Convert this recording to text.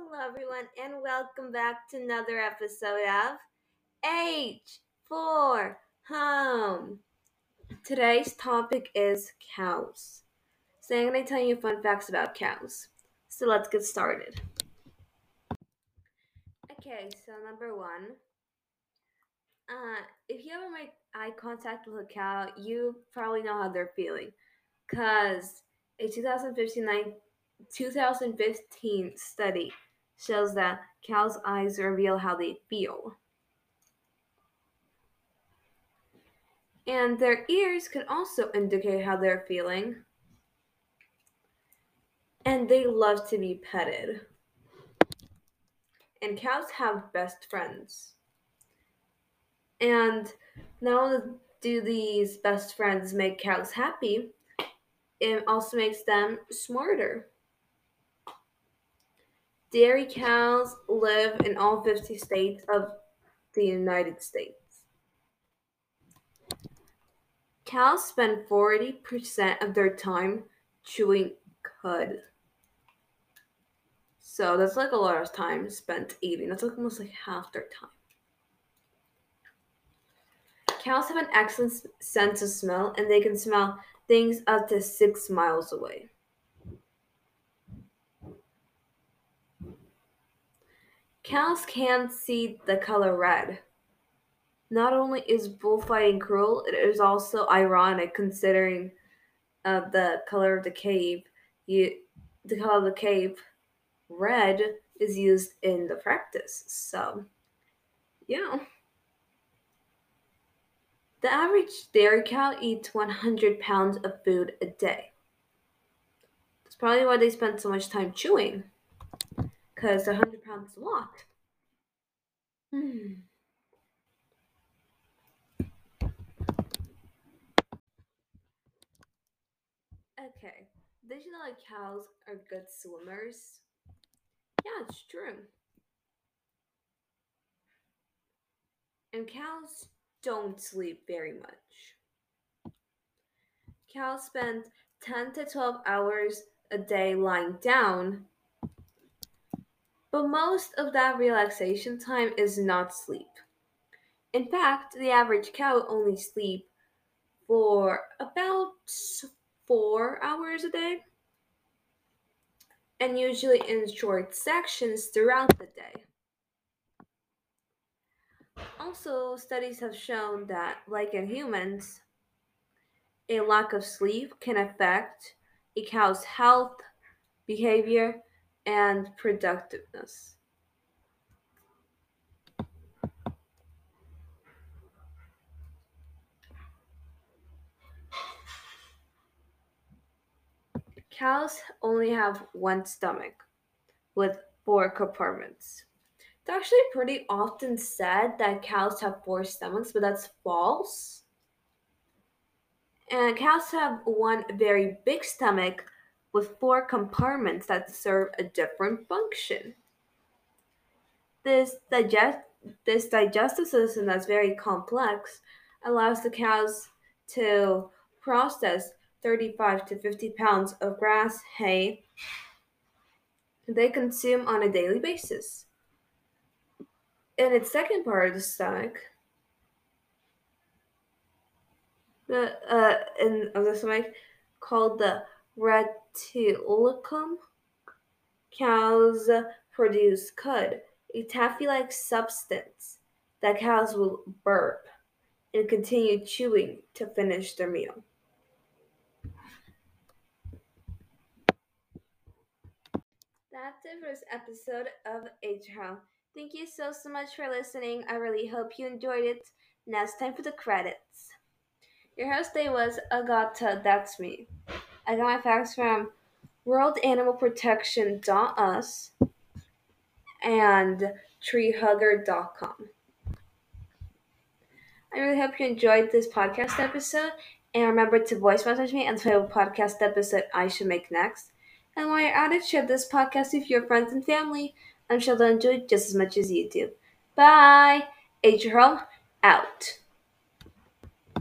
Hello, everyone, and welcome back to another episode of H for Home. Today's topic is cows. So, I'm going to tell you fun facts about cows. So, let's get started. Okay, so number one, if you ever make eye contact with a cow, you probably know how they're feeling. Because a 2015 study shows that cows' eyes reveal how they feel. And their ears can also indicate how they're feeling. And they love to be petted. And cows have best friends. And not only do these best friends make cows happy, it also makes them smarter. Dairy cows live in all 50 states of the United States. Cows spend 40% of their time chewing cud. So that's like a lot of time spent eating. That's like almost like half their time. Cows have an excellent sense of smell and they can smell things up to 6 miles away. Cows can see the color red. Not only is bullfighting cruel, it is also ironic considering the color of the cave. The color of the cave, red, is used in the practice. So, yeah. The average dairy cow eats 100 pounds of food a day. That's probably why they spend so much time chewing, because 100 pounds is a lot. Hmm. Okay, did you know that cows are good swimmers? Yeah, it's true. And cows don't sleep very much. Cows spend 10 to 12 hours a day lying down, but most of that relaxation time is not sleep. In fact, the average cow only sleeps for about 4 hours a day, and usually in short sections throughout the day. Also, studies have shown that, like in humans, a lack of sleep can affect a cow's health, behavior, and productiveness. Cows only have one stomach with four compartments. It's actually pretty often said that cows have four stomachs, but that's false. And cows have one very big stomach with four compartments that serve a different function. This digest this digestive system that's very complex allows the cows to process 35 to 50 pounds of grass, hay they consume on a daily basis. In its second part of the stomach, the stomach called the reticulum, cows produce cud, a taffy-like substance that cows will burp and continue chewing to finish their meal. That's it for this episode of H-Home. Thank you so much for listening. I really hope you enjoyed it. Now it's time for the credits. Your host today was Agata, that's me. I got my facts from worldanimalprotection.us and treehugger.com. I really hope you enjoyed this podcast episode, and remember to voice message me and tell me what podcast episode I should make next. And while you're at it, share this podcast with your friends and family. I'm sure they'll enjoy it just as much as you do. Bye! H. Home, out.